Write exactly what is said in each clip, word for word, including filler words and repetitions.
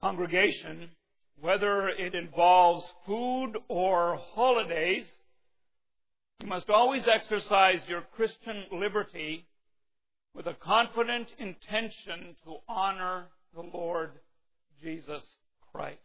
congregation, whether it involves food or holidays, you must always exercise your Christian liberty with a confident intention to honor the Lord Jesus Christ.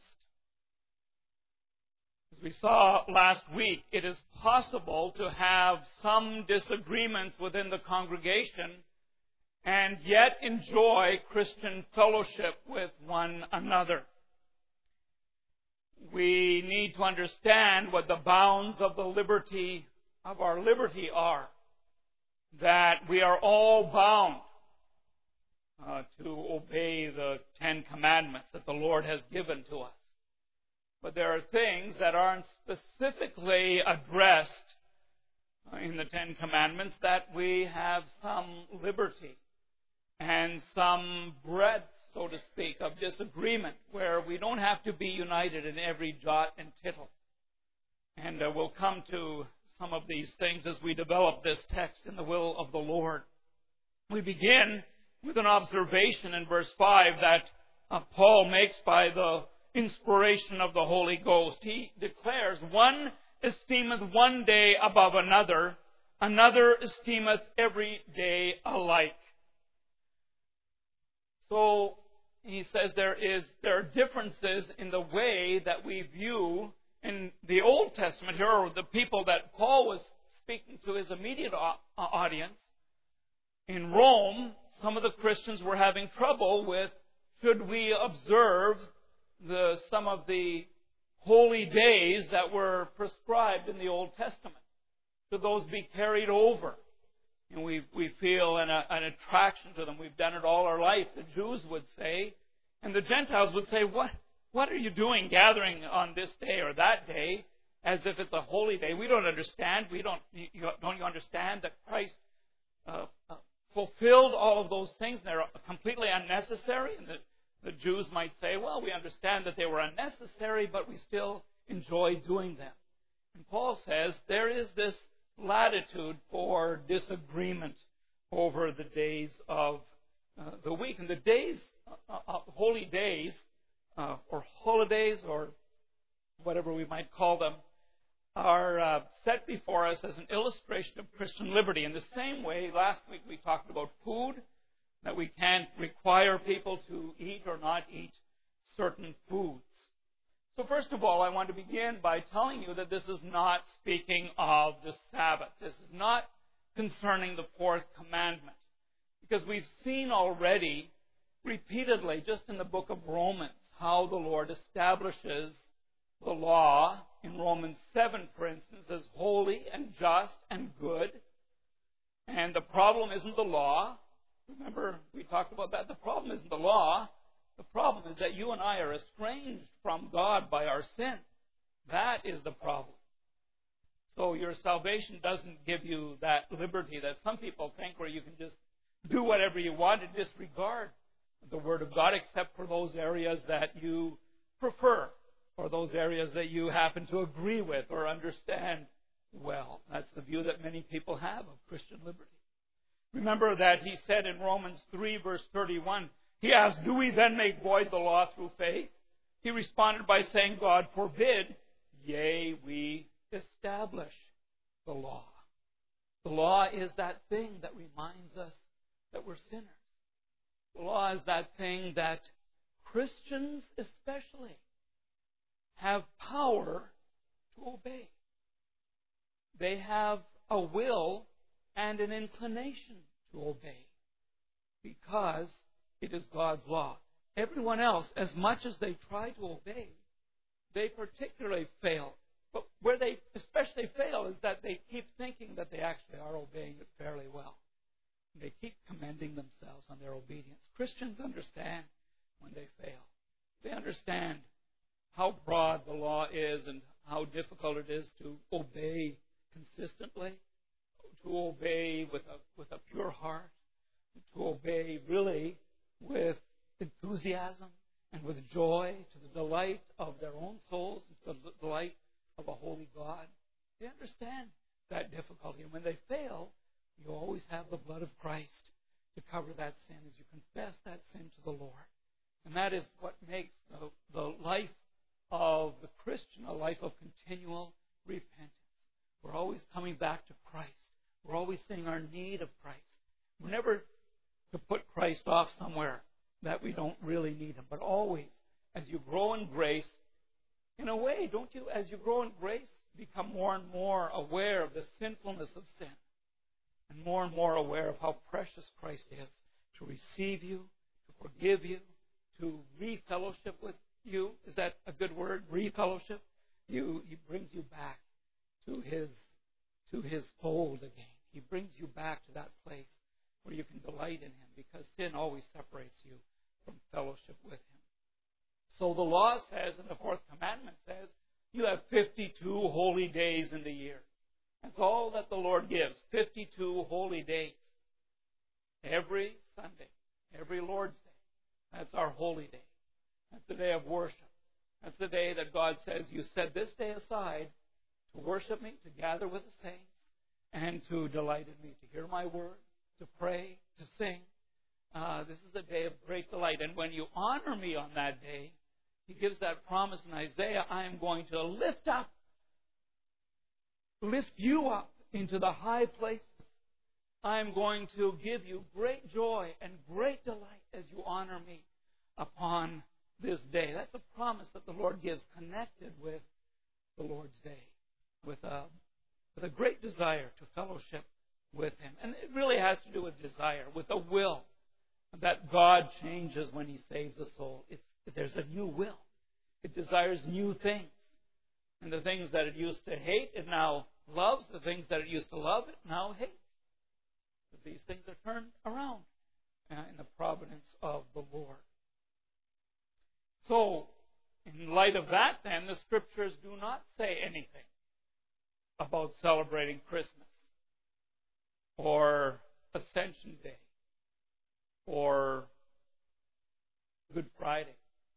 As we saw last week, it is possible to have some disagreements within the congregation and yet enjoy Christian fellowship with one another. We need to understand what the bounds of the liberty of our liberty are. That we are all bound uh, to obey the Ten Commandments that the Lord has given to us. But there are things that aren't specifically addressed in the Ten Commandments that we have some liberty and some breadth, so to speak, of disagreement, where we don't have to be united in every jot and tittle. And uh, we'll come to some of these things as we develop this text in the will of the Lord. We begin with an observation in verse five that uh, Paul makes by the inspiration of the Holy Ghost. He declares, "One esteemeth one day above another, another esteemeth every day alike." So he says there is there are differences in the way that we view in the Old Testament here, or the people that Paul was speaking to his immediate audience. In Rome, some of the Christians were having trouble with, should we observe the some of the holy days that were prescribed in the Old Testament? Should those be carried over? And we we feel an, an attraction to them. We've done it all our life, the Jews would say. And the Gentiles would say, what, what are you doing gathering on this day or that day as if it's a holy day? We don't understand. We don't, you, don't you understand that Christ uh, uh, fulfilled all of those things and they're completely unnecessary? And the, the Jews might say, well, we understand that they were unnecessary, but we still enjoy doing them. And Paul says there is this latitude for disagreement over the days of uh, the week. And the days, uh, uh, holy days, uh, or holidays, or whatever we might call them, are uh, set before us as an illustration of Christian liberty. In the same way, last week we talked about food, that we can't require people to eat or not eat certain foods. So first of all, I want to begin by telling you that this is not speaking of the Sabbath. This is not concerning the fourth commandment. Because we've seen already, repeatedly, just in the book of Romans, how the Lord establishes the law in Romans seven, for instance, as holy and just and good. And the problem isn't the law. Remember, we talked about that. The problem isn't the law. The problem is that you and I are estranged from God by our sin. That is the problem. So your salvation doesn't give you that liberty that some people think, where you can just do whatever you want and disregard the Word of God, except for those areas that you prefer, or those areas that you happen to agree with or understand well. That's the view that many people have of Christian liberty. Remember that he said in Romans three, verse thirty-one, he asked, do we then make void the law through faith? He responded by saying, God forbid, yea, we establish the law. The law is that thing that reminds us that we're sinners. The law is that thing that Christians especially have power to obey. They have a will and an inclination to obey because it is God's law. Everyone else, as much as they try to obey, they particularly fail. But where they especially fail is that they keep thinking that they actually are obeying it fairly well. They keep commending themselves on their obedience. Christians understand when they fail. They understand how broad the law is and how difficult it is to obey consistently, to obey with a, with a pure heart, to obey really with enthusiasm and with joy, to the delight of their own souls, and to the delight of a holy God. They understand that difficulty. And when they fail, you always have the blood of Christ to cover that sin as you confess that sin to the Lord. And that is what makes the need of Christ. We're never to put Christ off somewhere that we don't really need Him. But always, as you grow in grace, in a way, don't you, as you grow in grace, become more and more aware of the sinfulness of sin, and more and more aware of how precious Christ is to receive you, to forgive you, to re-fellowship with you. Is that a good word? Re-fellowship? You, he brings you back to His, to His fold again. He brings you back to that place where you can delight in Him, because sin always separates you from fellowship with Him. So the law says, and the fourth commandment says, you have fifty-two holy days in the year. That's all that the Lord gives, fifty-two holy days. Every Sunday, every Lord's Day, that's our holy day. That's the day of worship. That's the day that God says, you set this day aside to worship me, to gather with the saints, and to delight in me, to hear my word, to pray, to sing. Uh, this is a day of great delight. And when you honor me on that day, He gives that promise in Isaiah, I am going to lift up, lift you up into the high places. I am going to give you great joy and great delight as you honor me upon this day. That's a promise that the Lord gives, connected with the Lord's day, with a, with a great desire to fellowship with Him. And it really has to do with desire, with a will that God changes when He saves a soul. It's, there's a new will. It desires new things. And the things that it used to hate, it now loves. The things that it used to love, it now hates. But these things are turned around uh, in the providence of the Lord. So, in light of that, then, the Scriptures do not say anything about celebrating Christmas or Ascension Day or Good Friday.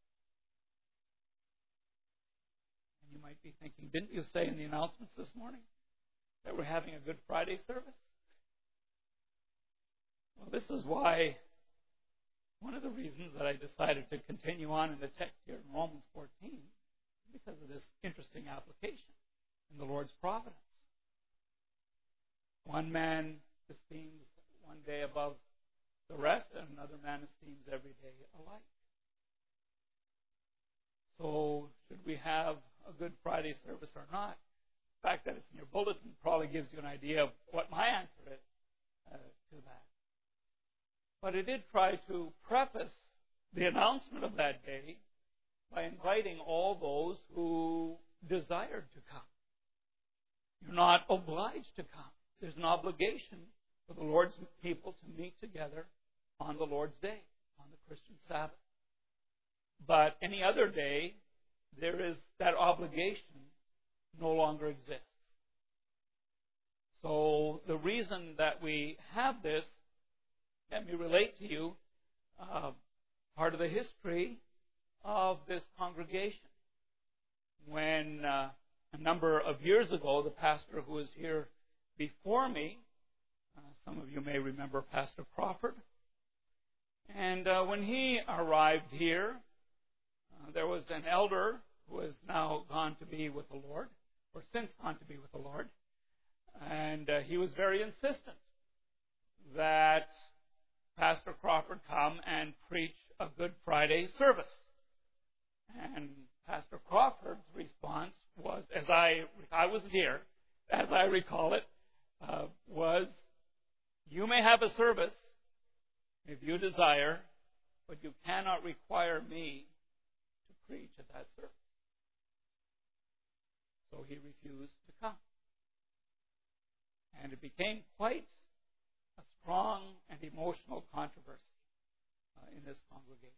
And you might be thinking, didn't you say in the announcements this morning that we're having a Good Friday service? Well, this is why, one of the reasons that I decided to continue on in the text here in Romans fourteen, because of this interesting application in the Lord's providence. One man esteems one day above the rest, and another man esteems every day alike. So, should we have a Good Friday service or not? The fact that it's in your bulletin probably gives you an idea of what my answer is uh, to that. But it did try to preface the announcement of that day by inviting all those who desired to come. You're not obliged to come. There's an obligation for the Lord's people to meet together on the Lord's Day, on the Christian Sabbath. But any other day, there is that obligation no longer exists. So the reason that we have this, let me relate to you uh, part of the history of this congregation. When uh, a number of years ago, the pastor who was here before me, uh, some of you may remember Pastor Crawford, and uh, when he arrived here, uh, there was an elder who has now gone to be with the Lord, or since gone to be with the Lord, and uh, he was very insistent that Pastor Crawford come and preach a Good Friday service. And Pastor Crawford's response was, as I, I wasn't here, as I recall it, uh, was, you may have a service if you desire, but you cannot require me to preach at that service. So he refused to come. And it became quite a strong and emotional controversy uh, in this congregation.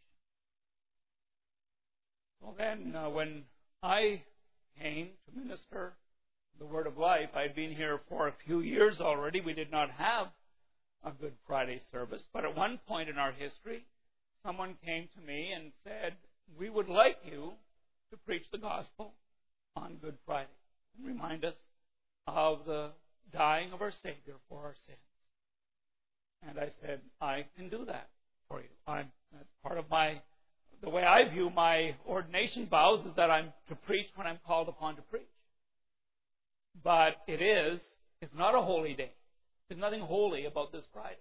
Well, then, uh, when I came to minister the Word of Life, I'd been here for a few years already. We did not have a Good Friday service, but at one point in our history, someone came to me and said, we would like you to preach the gospel on Good Friday and remind us of the dying of our Savior for our sins. And I said, I can do that for you. I'm, that's part of my, the way I view my ordination vows is that I'm to preach when I'm called upon to preach. But it is, it's not a holy day. There's nothing holy about this Friday.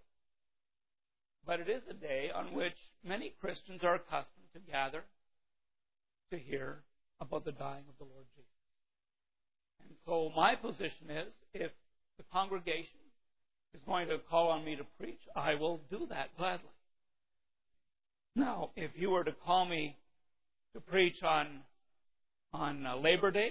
But it is a day on which many Christians are accustomed to gather to hear about the dying of the Lord Jesus. And so my position is, if the congregation is going to call on me to preach, I will do that gladly. Now, if you were to call me to preach on, on uh, Labor Day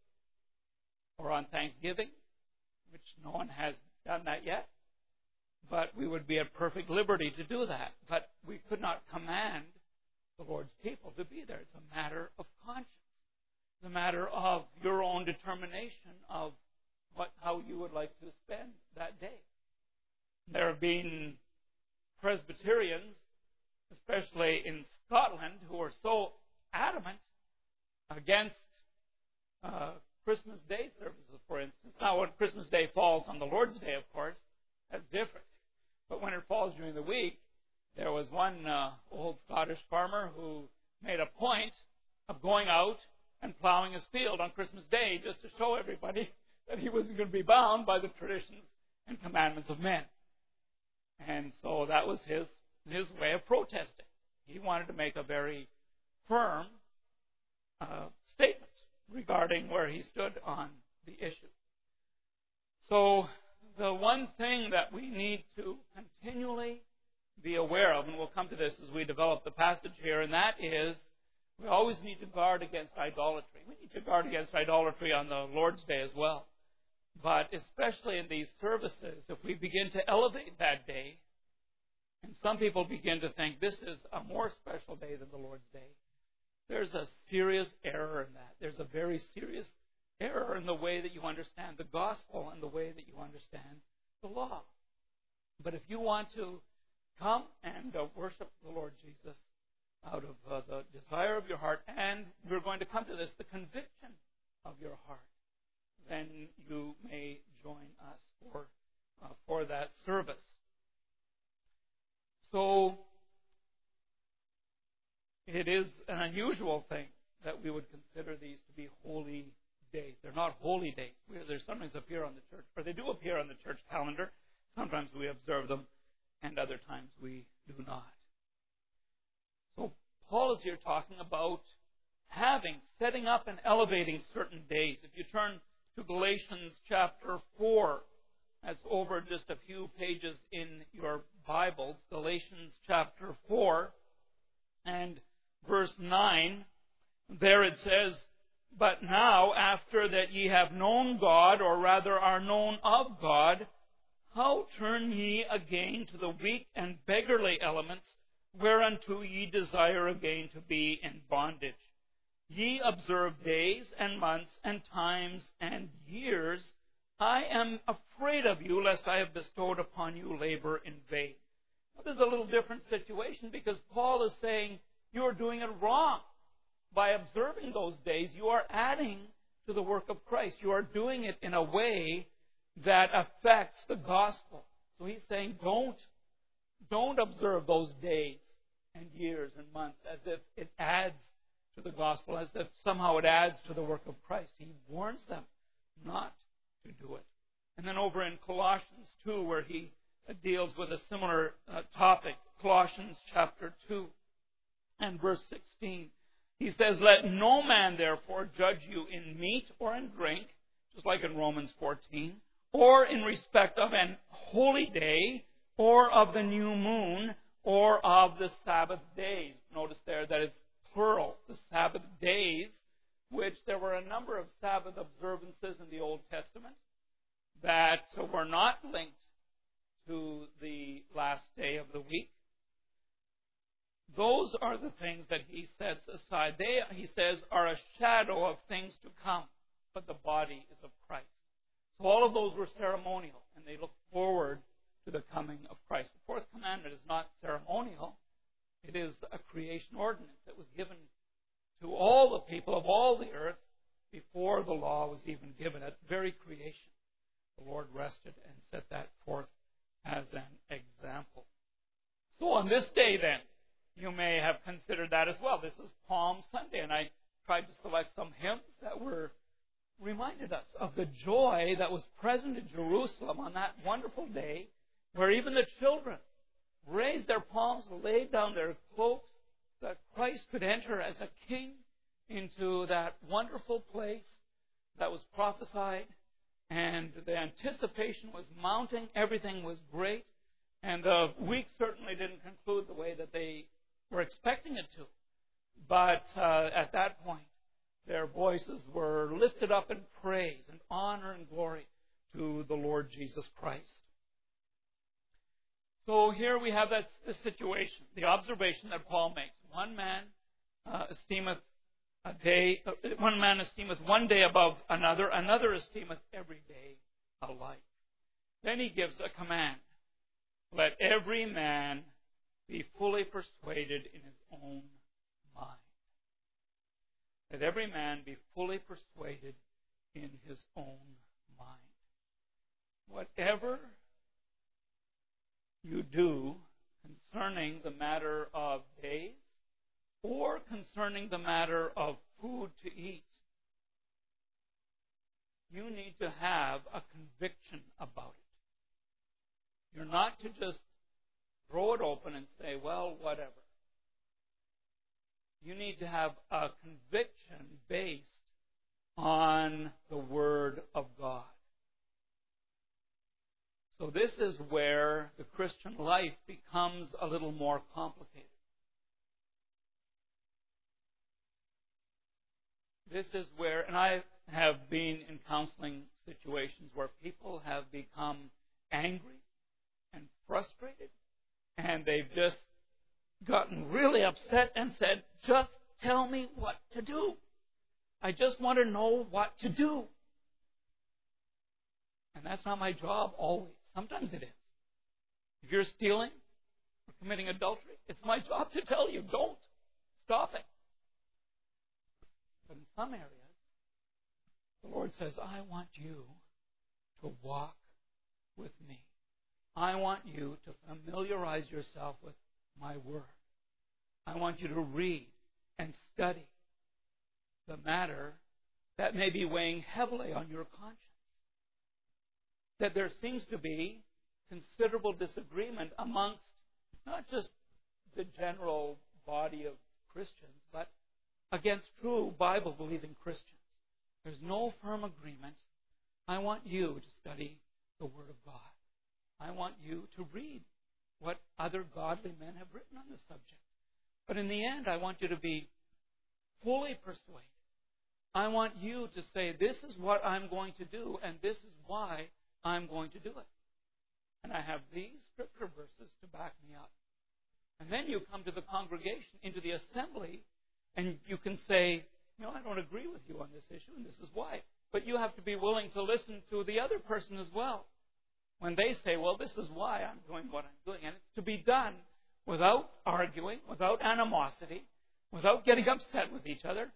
or on Thanksgiving, which no one has done that yet, but we would be at perfect liberty to do that. But we could not command the Lord's people to be there. It's a matter of conscience. It's a matter of your own determination of what how you would like to spend that day. There have been Presbyterians, especially in Scotland, who are so adamant against uh, Christmas Day services, for instance. Now, when Christmas Day falls on the Lord's Day, of course, that's different. But when it falls during the week, there was one uh, old Scottish farmer who made a point of going out and plowing his field on Christmas Day just to show everybody that he wasn't going to be bound by the traditions and commandments of men. And so that was his his way of protesting. He wanted to make a very firm uh, statement regarding where he stood on the issue. So the one thing that we need to continually be aware of, and we'll come to this as we develop the passage here, and that is we always need to guard against idolatry. We need to guard against idolatry on the Lord's Day as well. But especially in these services, if we begin to elevate that day, and some people begin to think this is a more special day than the Lord's Day, there's a serious error in that. There's a very serious error in the way that you understand the gospel and the way that you understand the law. But if you want to come and uh, worship the Lord Jesus out of uh, the desire of your heart, and we're going to come to this, the conviction of your heart, then you may join us for uh, for that service. So it is an unusual thing that we would consider these to be holy days. They're not holy days. They sometimes appear on the church, or they do appear on the church calendar. Sometimes we observe them, and other times we do not. So Paul is here talking about having, setting up and elevating certain days. If you turn to Galatians chapter four, that's over just a few pages in your Bibles. Galatians chapter four and verse nine, there it says, "But now, after that ye have known God, or rather are known of God, how turn ye again to the weak and beggarly elements, whereunto ye desire again to be in bondage? Ye observe days and months and times and years. I am afraid of you, lest I have bestowed upon you labor in vain." Now, this is a little different situation, because Paul is saying you are doing it wrong. By observing those days, you are adding to the work of Christ. You are doing it in a way that affects the gospel. So he's saying don't, don't observe those days and years and months as if it adds to the gospel, as if somehow it adds to the work of Christ. He warns them not to do it. And then over in Colossians two, where he deals with a similar uh, topic, Colossians chapter two and verse sixteen, he says, "Let no man therefore judge you in meat or in drink," just like in Romans fourteen, "or in respect of an holy day, or of the new moon, or of the Sabbath days." Notice there that it's plural, the Sabbath days, which there were a number of Sabbath observances in the Old Testament that were not linked to the last day of the week. Those are the things that he sets aside. They, he says, are a shadow of things to come, but the body is of Christ. So all of those were ceremonial, and they look forward to the coming of Christ. The fourth commandment is not ceremonial. It is a creation ordinance that was given to all the people of all the earth before the law was even given. At the very creation, the Lord rested and set that forth as an example. So on this day, then, you may have considered that as well. This is Palm Sunday, and I tried to select some hymns that were reminded us of the joy that was present in Jerusalem on that wonderful day, where even the children raised their palms, laid down their cloaks, that Christ could enter as a king into that wonderful place that was prophesied. And the anticipation was mounting. Everything was great. And the week certainly didn't conclude the way that they were expecting it to. But uh, at that point, their voices were lifted up in praise and honor and glory to the Lord Jesus Christ. So here we have that this situation, the observation that Paul makes. One man uh, esteemeth a day, uh, one man esteemeth one day above another, another esteemeth every day alike. Then he gives a command. Let every man be fully persuaded in his own mind. Let every man be fully persuaded in his own mind. Whatever you do concerning the matter of days or concerning the matter of food to eat, you need to have a conviction about it. You're not to just throw it open and say, well, whatever. You need to have a conviction based on the Word of God. So this is where the Christian life becomes a little more complicated. This is where, and I have been in counseling situations where people have become angry and frustrated, and they've just gotten really upset and said, just tell me what to do. I just want to know what to do. And that's not my job always. Sometimes it is. If you're stealing or committing adultery, it's my job to tell you, don't. Stop it. But in some areas, the Lord says, I want you to walk with me. I want you to familiarize yourself with my Word. I want you to read and study the matter that may be weighing heavily on your conscience. That there seems to be considerable disagreement amongst not just the general body of Christians, but against true Bible-believing Christians. There's no firm agreement. I want you to study the Word of God. I want you to read what other godly men have written on the subject. But in the end, I want you to be fully persuaded. I want you to say, this is what I'm going to do, and this is why I'm going to do it. And I have these scripture verses to back me up. And then you come to the congregation, into the assembly, and you can say, you know, I don't agree with you on this issue, and this is why. But you have to be willing to listen to the other person as well. When they say, well, this is why I'm doing what I'm doing. And it's to be done without arguing, without animosity, without getting upset with each other.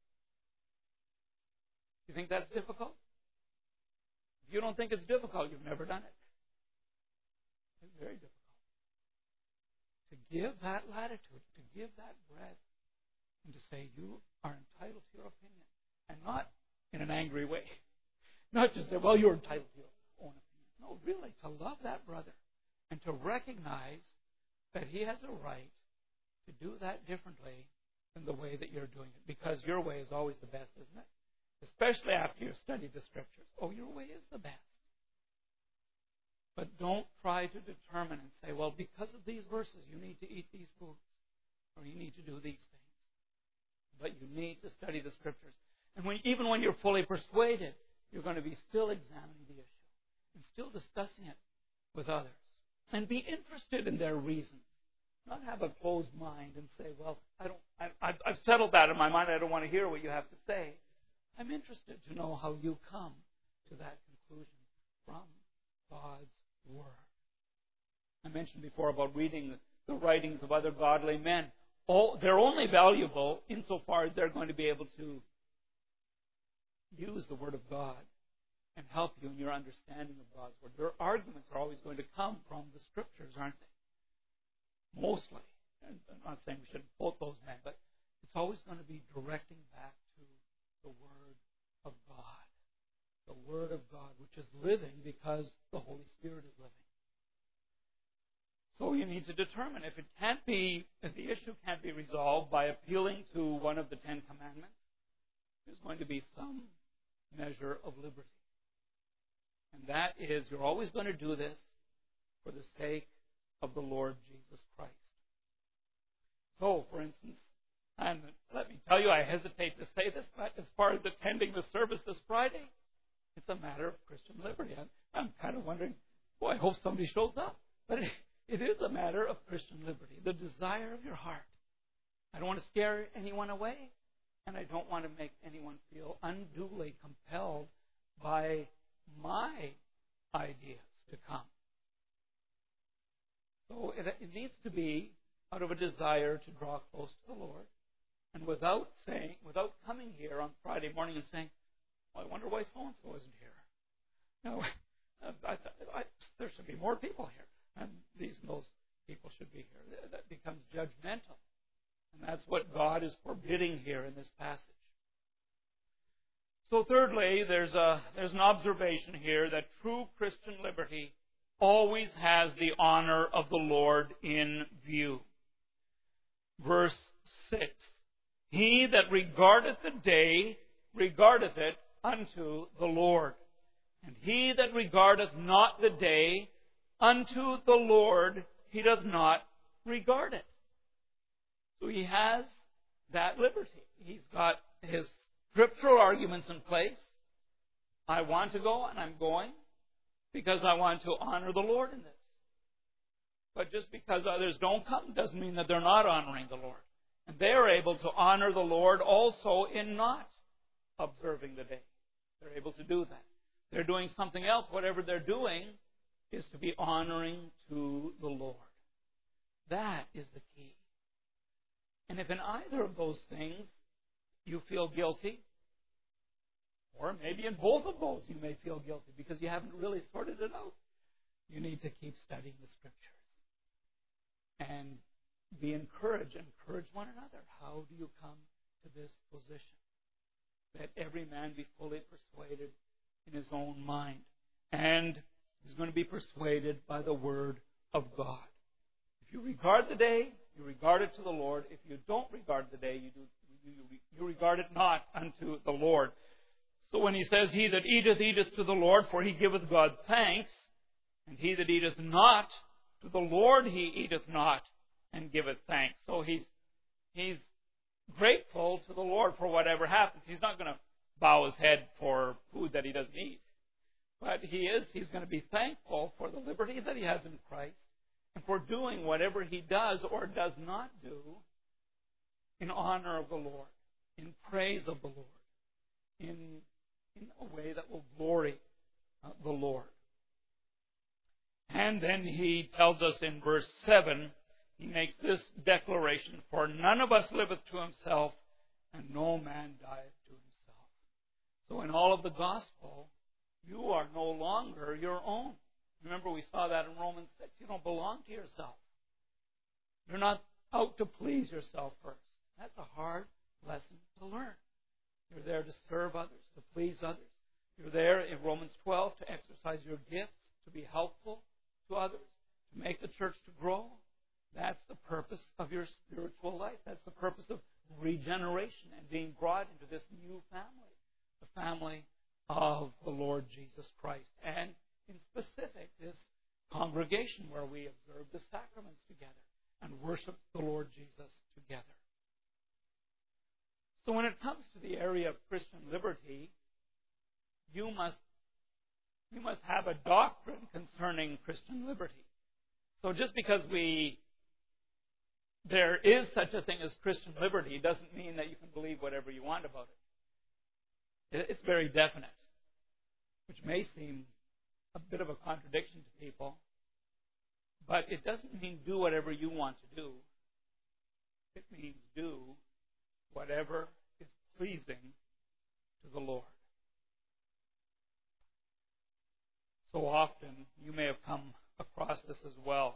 You think that's difficult? If you don't think it's difficult, you've never done it. It's very difficult. To give that latitude, to give that breadth, and to say you are entitled to your opinion. And not in an angry way. Not just say, well, you're entitled to your own opinion. No, really, to love that brother and to recognize that he has a right to do that differently than the way that you're doing it. Because your way is always the best, isn't it? Especially after you've studied the Scriptures. Oh, your way is the best. But don't try to determine and say, well, because of these verses, you need to eat these foods. Or you need to do these things. But you need to study the Scriptures. And when, even when you're fully persuaded, you're going to be still examining the issue. And still discussing it with others. And be interested in their reasons. Not have a closed mind and say, well, I don't, I, I've, I've settled that in my mind. I don't want to hear what you have to say. I'm interested to know how you come to that conclusion from God's Word. I mentioned before about reading the writings of other godly men. All, they're only valuable insofar as they're going to be able to use the Word of God and help you in your understanding of God's Word. Their arguments are always going to come from the Scriptures, aren't they? Mostly. And I'm not saying we shouldn't quote those men, but it's always going to be directing back to the Word of God. the Word of God, which is living because the Holy Spirit is living. So you need to determine if it can't be, if the issue can't be resolved by appealing to one of the Ten Commandments, there's going to be some measure of liberty. And that is, you're always going to do this for the sake of the Lord Jesus Christ. So, for instance, and let me tell you, I hesitate to say this, but as far as attending the service this Friday, it's a matter of Christian liberty. I'm, I'm kind of wondering, boy, I hope somebody shows up. But it, it is a matter of Christian liberty, the desire of your heart. I don't want to scare anyone away, and I don't want to make anyone feel unduly compelled by my ideas to come. So it, it needs to be out of a desire to draw close to the Lord, and without saying, without coming here on Friday morning and saying, well, I wonder why so-and-so isn't here. No, I, I, I, there should be more people here, and these and those people should be here. That becomes judgmental, and that's what God is forbidding here in this passage. So thirdly, there's a there's an observation here that true Christian liberty always has the honor of the Lord in view. Verse six, he that regardeth the day regardeth it unto the Lord, and he that regardeth not the day unto the Lord he doth not regard it. So he has that liberty. He's got his scriptural arguments in place. I want to go, and I'm going because I want to honor the Lord in this. But just because others don't come doesn't mean that they're not honoring the Lord. And they are able to honor the Lord also in not observing the day. They're able to do that. They're doing something else. Whatever they're doing is to be honoring to the Lord. That is the key. And if in either of those things you feel guilty, or maybe in both of those you may feel guilty because you haven't really sorted it out, you need to keep studying the Scriptures. And be encouraged, encourage one another. How do you come to this position? That every man be fully persuaded in his own mind. And he's going to be persuaded by the Word of God. If you regard the day, you regard it to the Lord. If you don't regard the day, you, do, you, you regard it not unto the Lord. So when he says, he that eateth, eateth to the Lord, for he giveth God thanks, and he that eateth not, to the Lord he eateth not, and giveth thanks. So he's he's grateful to the Lord for whatever happens. He's not going to bow his head for food that he doesn't eat. But he is, he's going to be thankful for the liberty that he has in Christ, and for doing whatever he does or does not do in honor of the Lord, in praise of the Lord, in, in a way that will glory uh, the Lord. And then he tells us in verse seven, he makes this declaration, for none of us liveth to himself, and no man dieth to himself. So in all of the gospel, you are no longer your own. Remember, we saw that in Romans six. You don't belong to yourself. You're not out to please yourself first. That's a hard lesson to learn. You're there to serve others, to please others. You're there in Romans twelve to exercise your gifts, to be helpful to others, to make the church to grow. That's the purpose of your spiritual life. That's the purpose of regeneration and being brought into this new family, the family of the Lord Jesus Christ. And in specific, this congregation where we observe the sacraments together and worship the Lord Jesus together. So when it comes to the area of Christian liberty, you must you must have a doctrine concerning Christian liberty. So just because we there is such a thing as Christian liberty doesn't mean that you can believe whatever you want about it. It's very definite, which may seem a bit of a contradiction to people, but it doesn't mean do whatever you want to do. It means do whatever is pleasing to the Lord. So often, you may have come across this as well.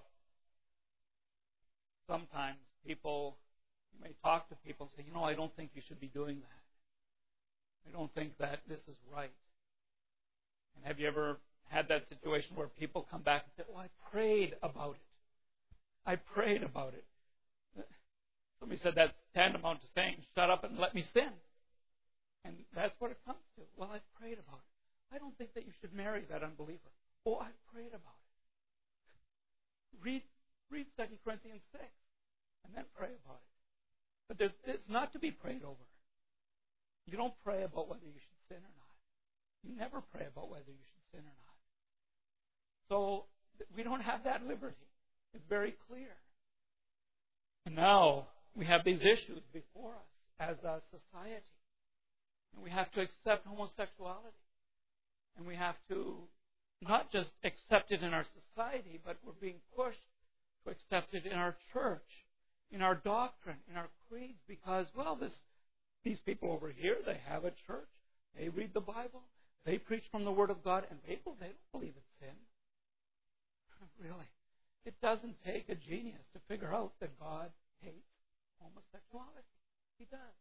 Sometimes people, you may talk to people and say, you know, I don't think you should be doing that. I don't think that this is right. And have you ever had that situation where people come back and say, "Oh, I prayed about it. I prayed about it." Somebody said that's tantamount to saying, "Shut up and let me sin." And that's what it comes to. Well, I prayed about it. I don't think that you should marry that unbeliever. Oh, I prayed about it. Read, read Second Corinthians six and then pray about it. But there's, it's not to be prayed over. You don't pray about whether you should sin or not. You never pray about whether you should sin or not. So we don't have that liberty. It's very clear. And now we have these issues before us as a society. And we have to accept homosexuality. And we have to not just accept it in our society, but we're being pushed to accept it in our church, in our doctrine, in our creeds, because, well, this, these people over here, they have a church. They read the Bible. They preach from the Word of God, and people, they don't believe it's sin. Really. It doesn't take a genius to figure out that God hates homosexuality. He does.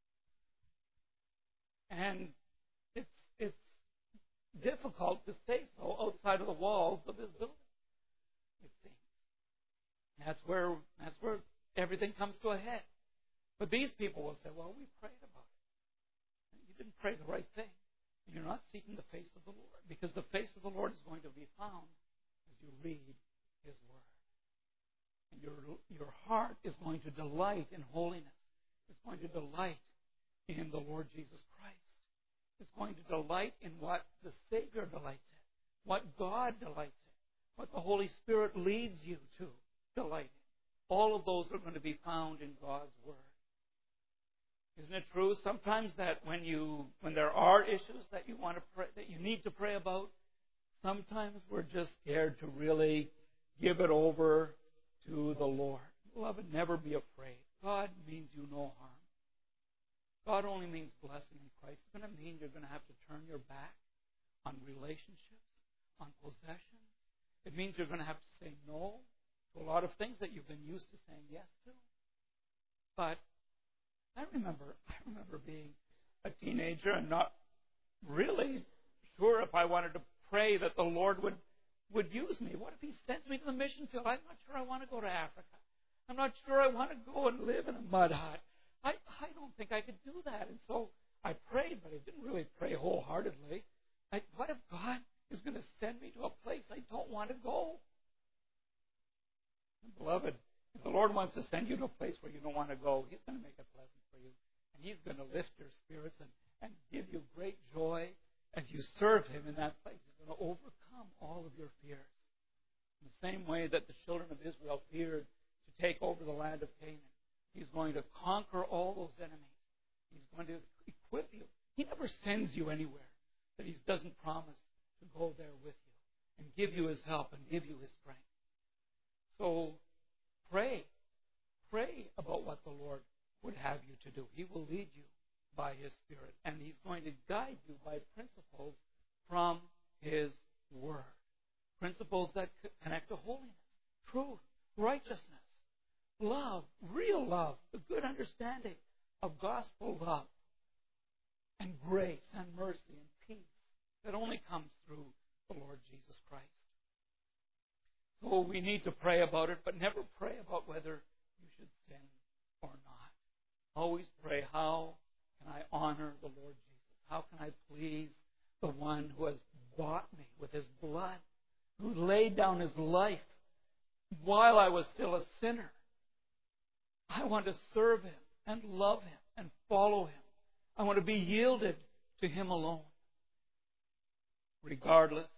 And it's it's difficult to say so outside of the walls of his building, it seems. That's where that's where everything comes to a head. But these people will say, "Well, we prayed about it. You didn't pray the right thing. You're not seeking the face of the Lord, because the face of the Lord is going to be found as you read His Word. And your your heart is going to delight in holiness. It's going to delight in the Lord Jesus Christ. It's going to delight in what the Savior delights in, what God delights in, what the Holy Spirit leads you to delight in. All of those are going to be found in God's Word. Isn't it true sometimes that when you when there are issues that you want to pray, that you need to pray about, sometimes we're just scared to really give it over to the Lord. Beloved, never be afraid. God means you no harm. God only means blessing in Christ. It's going to mean you're going to have to turn your back on relationships, on possessions. It means you're going to have to say no to a lot of things that you've been used to saying yes to. But I remember, I remember being a teenager and not really sure if I wanted to pray that the Lord would, would use me. What if He sends me to the mission field? I'm not sure I want to go to Africa. I'm not sure I want to go and live in a mud hut. I, I don't think I could do that. And so I prayed, but I didn't really pray wholeheartedly. I, what if God is going to send me to a place I don't want to go? And beloved, if the Lord wants to send you to a place where you don't want to go, He's going to make it pleasant for you. And He's going to lift your spirits and, and give you great joy as you serve Him in that place. He's going to overcome all of your fears. In the same way that the children of Israel feared to take over the land of Canaan, He's going to conquer all those enemies. He's going to equip you. He never sends you anywhere that He doesn't promise to go there with you and give you His help and give you His strength. So pray. Pray about what the Lord would have you to do. He will lead you by His Spirit, and He's going to guide you by principles from His Word. Principles that connect to holiness, truth, righteousness, love, real love, the good understanding of gospel love, and grace and mercy and peace that only comes through the Lord Jesus Christ. So we need to pray about it, but never pray about whether you should sin or not. Always pray, how can I honor the Lord Jesus? How can I please the one who has bought me with His blood, who laid down His life while I was still a sinner? I want to serve Him and love Him and follow Him. I want to be yielded to Him alone, regardless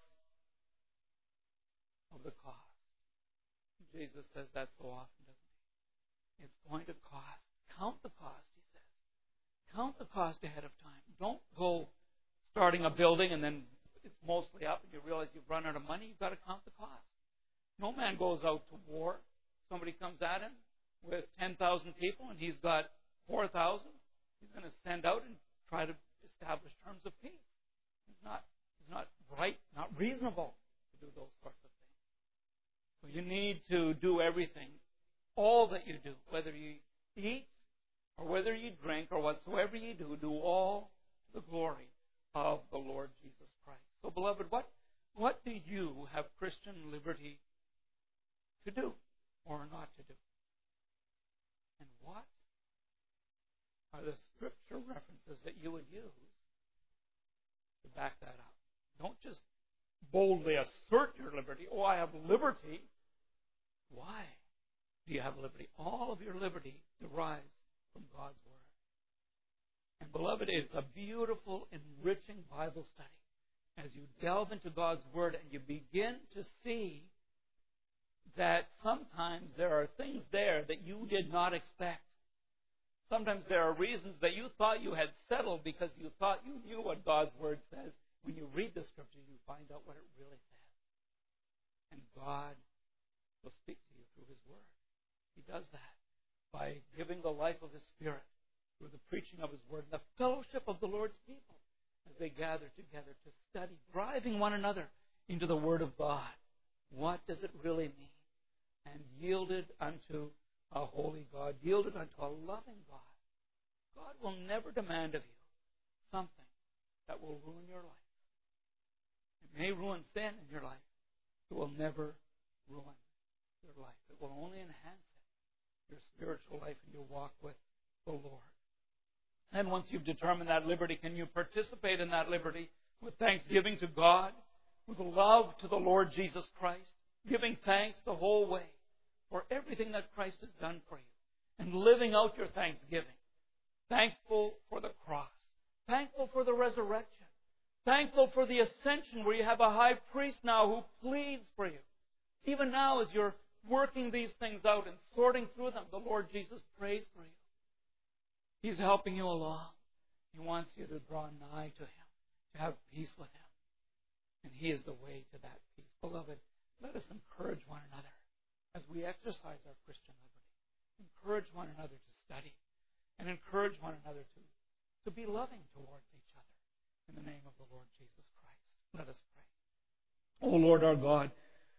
of the cost. Jesus says that so often, doesn't He? It's going to cost. Count the cost, He says. Count the cost ahead of time. Don't go starting a building and then it's mostly up and you realize you've run out of money. You've got to count the cost. No man goes out to war. Somebody comes at him with ten thousand people and he's got four thousand. He's going to send out and try to establish terms of peace. It's not, it's not right, not reasonable to do those sorts of things. So you need to do everything, all that you do, whether you eat or whether you drink or whatsoever you do, do all to the glory of the Lord Jesus Christ. So, beloved, what, what do you have Christian liberty to do or not to do? And what are the scripture references that you would use to back that up? Don't just boldly assert your liberty. Oh, I have liberty. Why do you have liberty? All of your liberty derives from God's Word. And beloved, it's a beautiful, enriching Bible study as you delve into God's Word and you begin to see that sometimes there are things there that you did not expect. Sometimes there are reasons that you thought you had settled because you thought you knew what God's Word says. When you read the Scripture, you find out what it really says. And God will speak to you through His Word. He does that by giving the life of His Spirit through the preaching of His Word and the fellowship of the Lord's people as they gather together to study, driving one another into the Word of God. What does it really mean? And yielded unto a holy God, yielded unto a loving God. God will never demand of you something that will ruin your life. It may ruin sin in your life. It will never ruin your life. It will only enhance it, your spiritual life and your walk with the Lord. And once you've determined that liberty, can you participate in that liberty with thanksgiving to God, with love to the Lord Jesus Christ, giving thanks the whole way for everything that Christ has done for you, and living out your thanksgiving, thankful for the cross, thankful for the resurrection, thankful for the ascension where you have a high priest now who pleads for you. Even now as you're working these things out and sorting through them, the Lord Jesus prays for you. He's helping you along. He wants you to draw nigh to Him, to have peace with Him. And He is the way to that peace. Beloved, let us encourage one another as we exercise our Christian liberty. Encourage one another to study and encourage one another to, to be loving towards each other in the name of the Lord Jesus Christ. Let us pray. O Lord our God,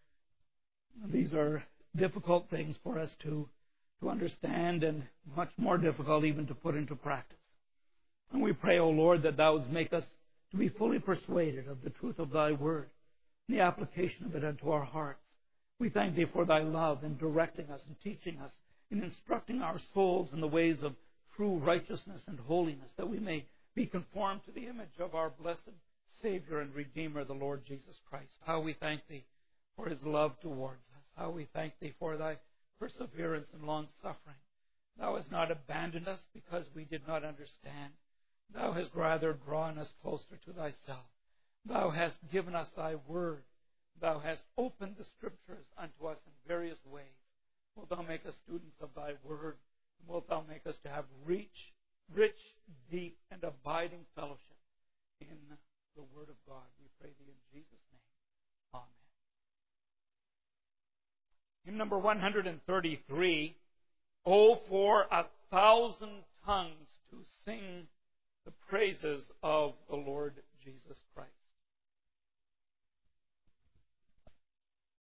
these are difficult things for us to, to understand and much more difficult even to put into practice. And we pray, O Lord, that Thou would make us to be fully persuaded of the truth of Thy Word and the application of it unto our hearts. We thank Thee for Thy love in directing us and teaching us, in instructing our souls in the ways of true righteousness and holiness, that we may be conformed to the image of our blessed Savior and Redeemer, the Lord Jesus Christ. How we thank Thee for His love towards us. How we thank Thee for Thy perseverance and long-suffering. Thou hast not abandoned us because we did not understand. Thou hast rather drawn us closer to Thyself. Thou hast given us Thy Word. Thou hast opened the Scriptures unto us in various ways. Wilt Thou make us students of Thy Word? And wilt Thou make us to have rich, rich, deep, and abiding fellowship in the Word of God? We pray Thee in Jesus' name. Amen. Hymn number one thirty-three, Oh, for a thousand tongues to sing the praises of the Lord Jesus Christ.